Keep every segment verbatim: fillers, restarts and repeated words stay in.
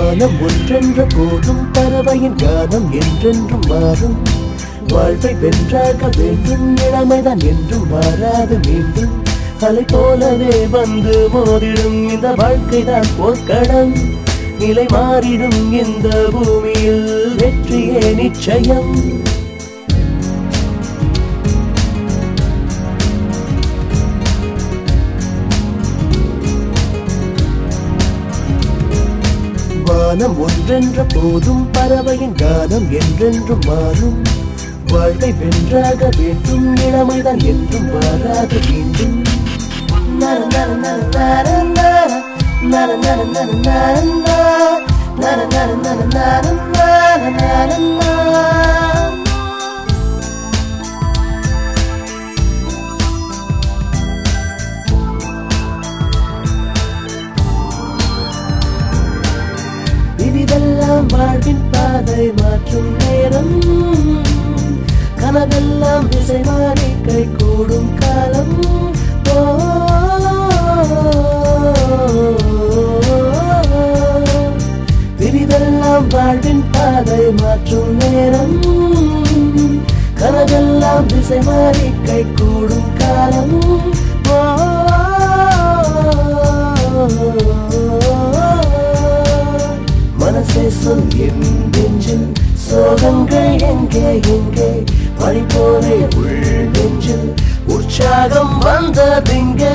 வானம் ஒன்றென்ற போதும் பறவையின் கானம் என்றென்றும் மாறும். வாழ்வை வென்றாக வேண்டும், இளமைதான் என்றும் மாறாது மீண்டும். அலை போலவே வந்து மோதிடும் இந்த வாழ்க்கைதான் போர்க்களம். நிலை மாறிடும் இந்த பூமியில் வெற்றியே நிச்சயம். வானம் ஒன்றென்ற போதும் பறவையின் கானம் என்றென்றும் மாறும். வாழ்வை வென்றாக வேண்டும், இளமைதான் என்றும் மாறாது மீண்டும். நர நர நர நர நர நர நர நர நர நர நர நர நர நர நர. விதிதெல்லாம் வாழ்வின் பாதை மாற்றும் நேரம். கனவெல்லாம் திசை மாறி கை கூடும் காலம். விதிதெல்லாம் வாழ்வின் பாதை மாற்றும் நேரம். கனவெல்லாம் திசை மாறி கை கூடும் காலம். மனசே சொல் என் நெஞ்சில் சோகங்கள் எங்கே எங்கே. மழை போலே உள் நெஞ்சில் உற்சாகம் வந்ததிங்கே.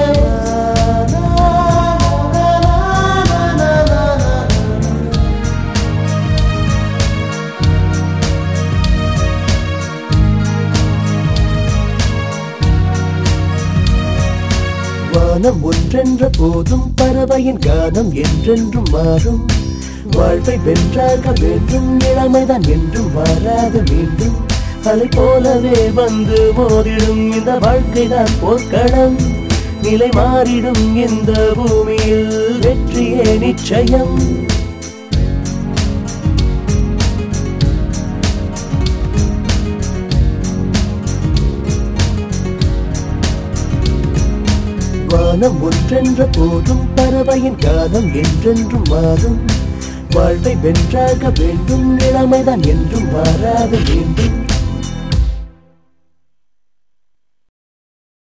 வானம் ஒன்றென்ற போதும் பறவையின் கானம் என்றென்றும் மாறும். வாழ்வை வென்றாக வேண்டும், இளமைதான் என்றும் மாறாது மீண்டும். அலை போலவே வந்து மோதிடும் இந்த வாழ்க்கைதான் போர்க்களம். நிலை மாறிடும் இந்த பூமியில் வெற்றியே நிச்சயம். வானம் ஒன்றென்ற போதும் பறவையின் கானம் என்றென்றும் மாறும். வாழ்வை வென்றாக வேண்டும், இளமைதான் என்றும் மாறாது மீண்டும்.